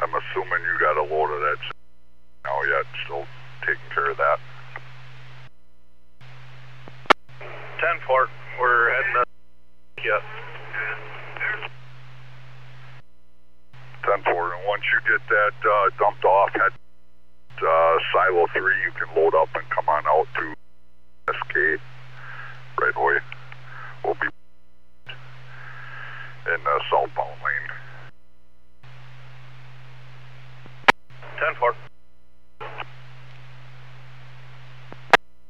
I'm assuming you got a load of that now yet, still taking care of that. 10-4, we're heading to yet. 10-4, and once you get that dumped off at Silo 3, you can load up and come on out to SK right away. We'll be in the southbound lane. 10-4.